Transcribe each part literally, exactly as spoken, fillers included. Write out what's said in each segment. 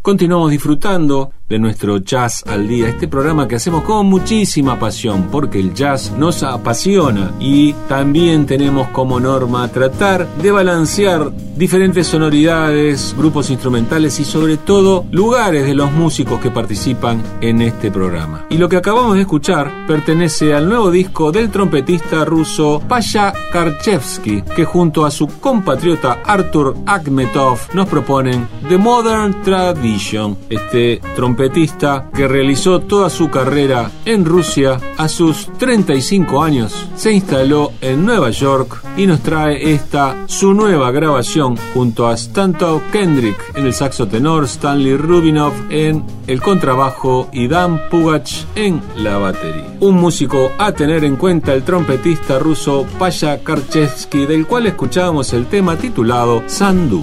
Continuamos disfrutando de nuestro Jazz al Día, este programa que hacemos con muchísima pasión, porque el jazz nos apasiona y también tenemos como norma tratar de balancear diferentes sonoridades, grupos instrumentales y sobre todo lugares de los músicos que participan en este programa. Y lo que acabamos de escuchar pertenece al nuevo disco del trompetista ruso Pasha Karchevsky, que junto a su compatriota Artur Akhmetov nos proponen The Modern Tradition. Este trompetista que realizó toda su carrera en Rusia, a sus treinta y cinco años se instaló en Nueva York y nos trae esta su nueva grabación junto a Stanton Kendrick en el saxo tenor, Stanley Rubinov en el contrabajo y Dan Pugach en la batería. Un músico a tener en cuenta, el trompetista ruso Pasha Karchevsky, del cual escuchábamos el tema titulado Sandu.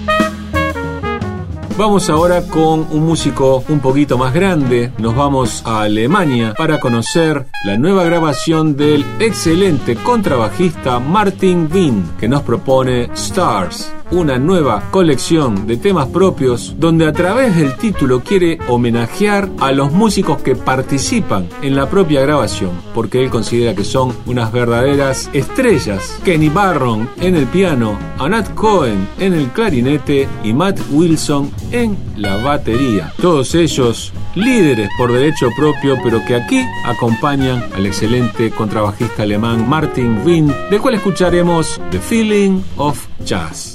Vamos ahora con un músico un poquito más grande. Nos vamos a Alemania para conocer la nueva grabación del excelente contrabajista Martin Wien, que nos propone Stars, una nueva colección de temas propios donde a través del título quiere homenajear a los músicos que participan en la propia grabación, porque él considera que son unas verdaderas estrellas. Kenny Barron en el piano, Anat Cohen en el clarinete y Matt Wilson en la batería. Todos ellos líderes por derecho propio, pero que aquí acompañan al excelente contrabajista alemán Martin Wien, del cual escucharemos The Feeling of Jazz.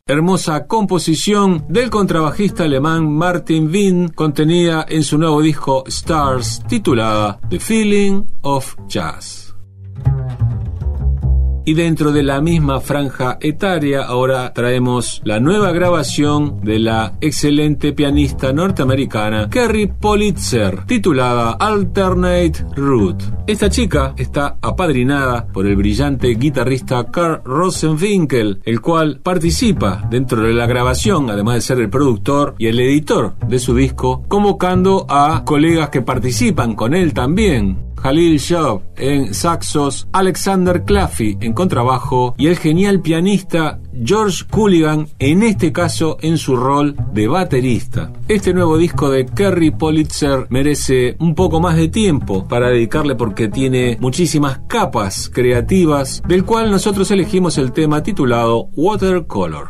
hermosa composición del contrabajista alemán Martin Wien, contenida en su nuevo disco Stars, titulada The Feeling of Jazz. Y dentro de la misma franja etaria, ahora traemos la nueva grabación de la excelente pianista norteamericana Kerry Politzer, titulada Alternate Route. Esta chica está apadrinada por el brillante guitarrista Carl Rosenwinkel, el cual participa dentro de la grabación, además de ser el productor y el editor de su disco, convocando a colegas que participan con él también. Khalil Job en saxos, Alexander Claffey en contrabajo y el genial pianista George Culligan, en este caso en su rol de baterista. Este nuevo disco de Kerry Politzer merece un poco más de tiempo para dedicarle porque tiene muchísimas capas creativas, del cual nosotros elegimos el tema titulado Watercolor.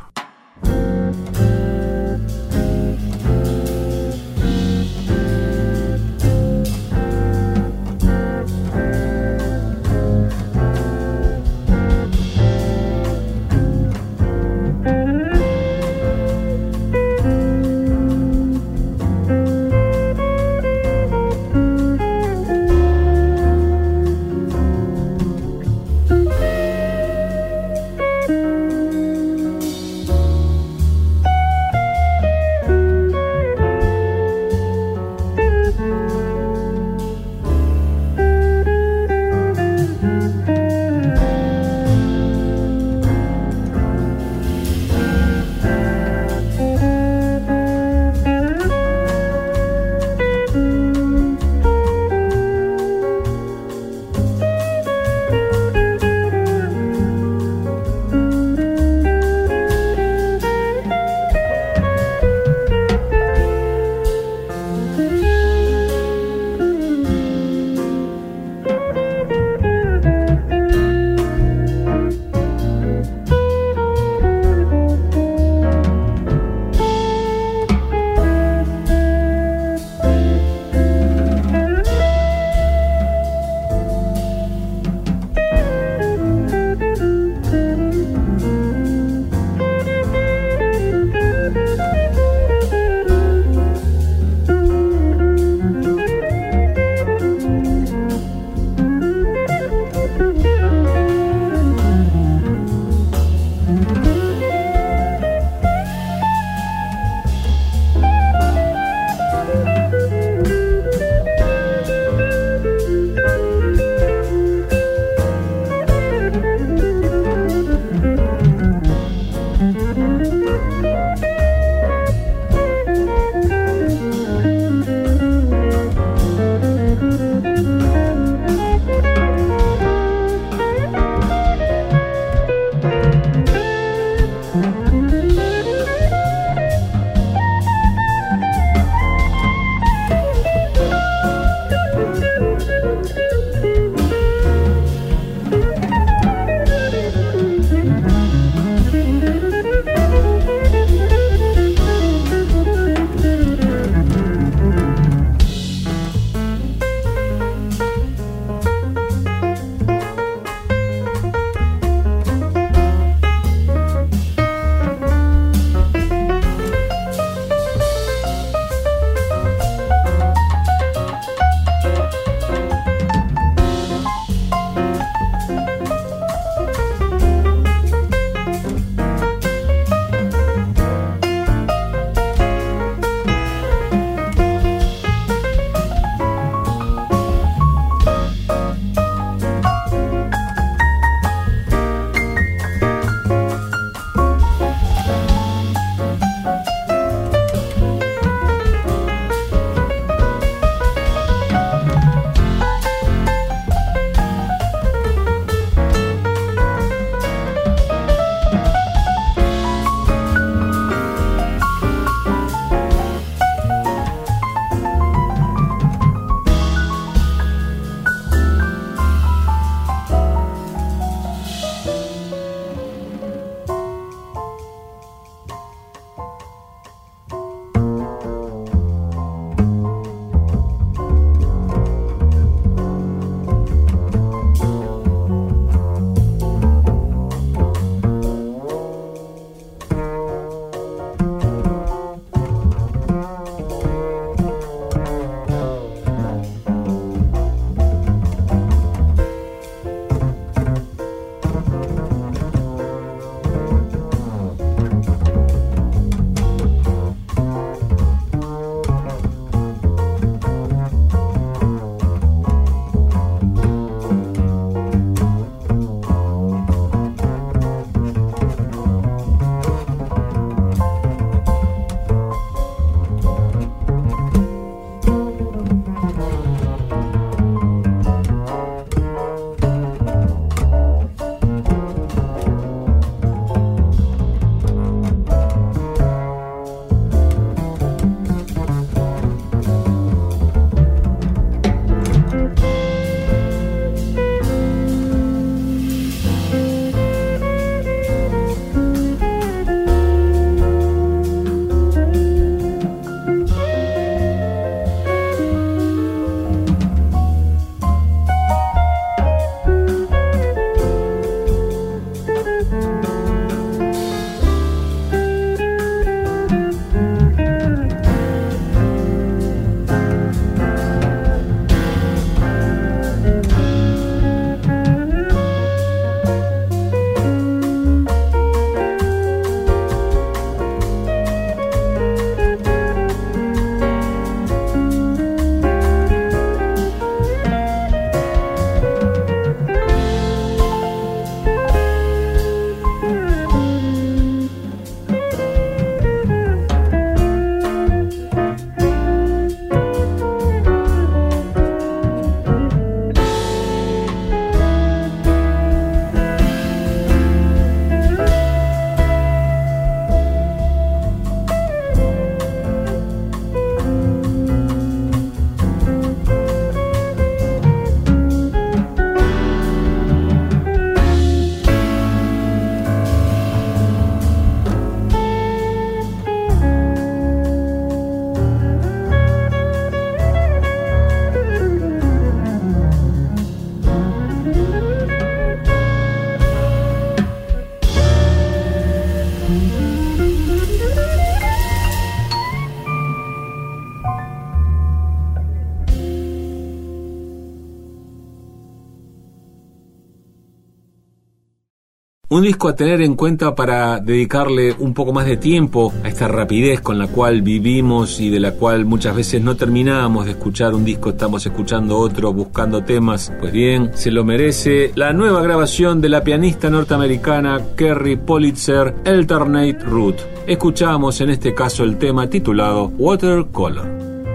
Un disco a tener en cuenta para dedicarle un poco más de tiempo a esta rapidez con la cual vivimos y de la cual muchas veces no terminamos de escuchar un disco, estamos escuchando otro, buscando temas. Pues bien, se lo merece la nueva grabación de la pianista norteamericana Kerry Politzer, Alternate Route. Escuchamos en este caso el tema titulado Watercolor.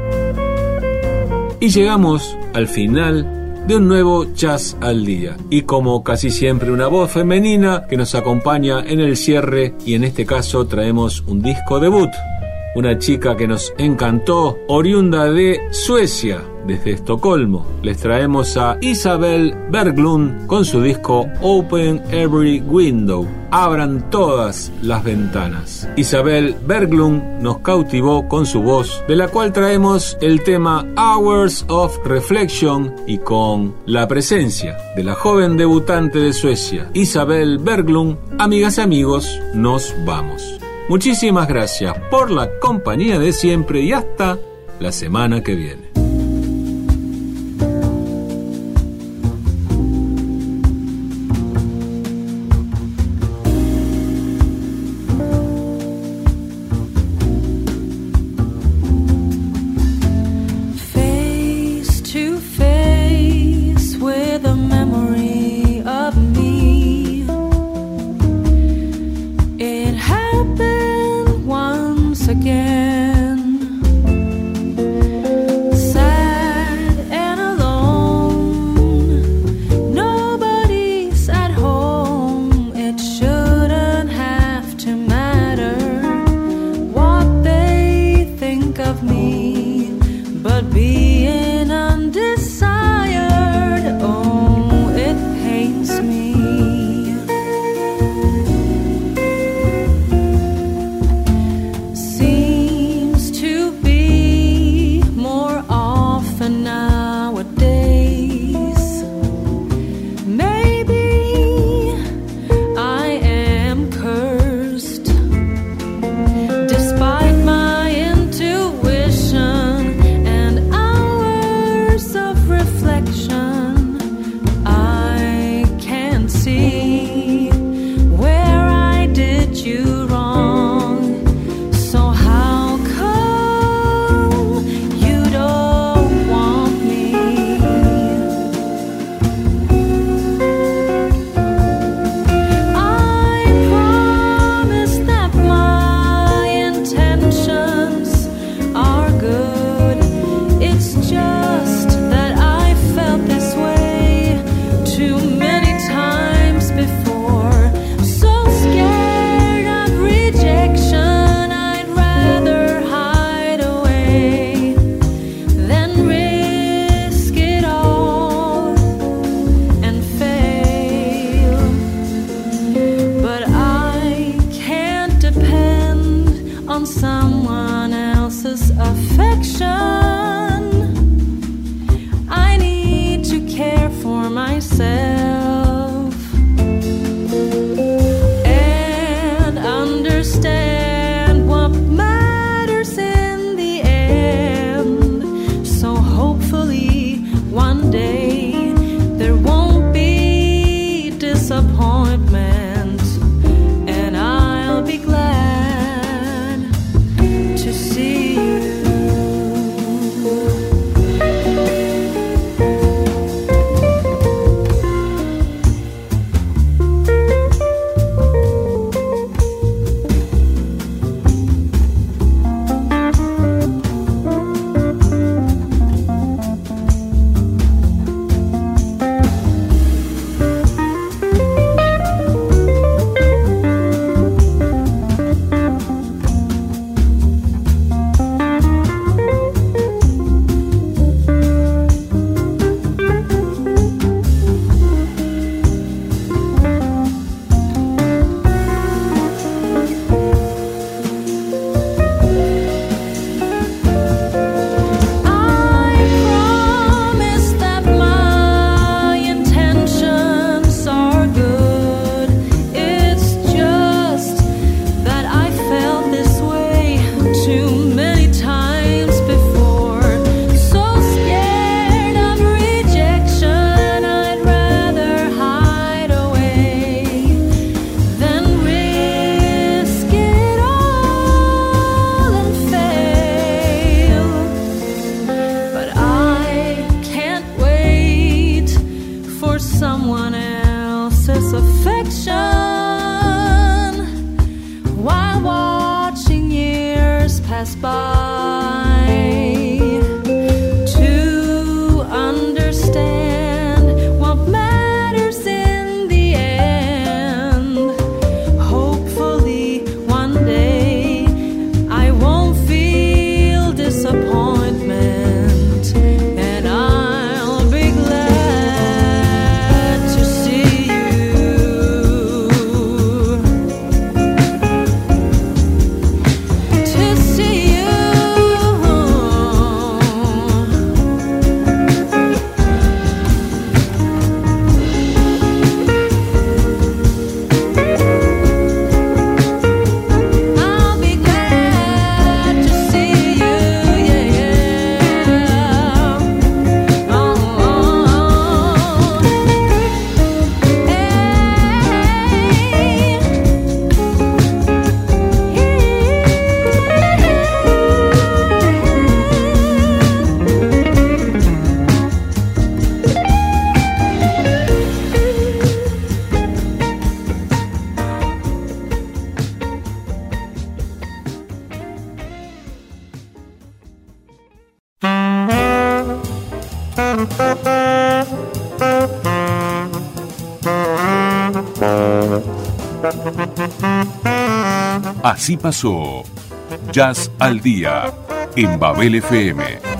Y llegamos al final de un nuevo Jazz al Día, y como casi siempre una voz femenina que nos acompaña en el cierre, y en este caso traemos un disco debut, una chica que nos encantó, oriunda de Suecia, desde Estocolmo. Les traemos a Isabel Berglund con su disco Open Every Window, abran todas las ventanas. Isabel Berglund nos cautivó con su voz, de la cual traemos el tema Hours of Reflection, y con la presencia de la joven debutante de Suecia, Isabel Berglund, amigas y amigos, nos vamos. Muchísimas gracias por la compañía de siempre y hasta la semana que viene. Again, someone else's affection while watching years pass by. To understand what matters in the end. Hopefully one day I won't feel disappointment, and I'll be glad to see you, to see you. I'll be glad to see you, yeah, yeah. Oh, oh, oh. Así pasó Jazz al Día en Babel F M.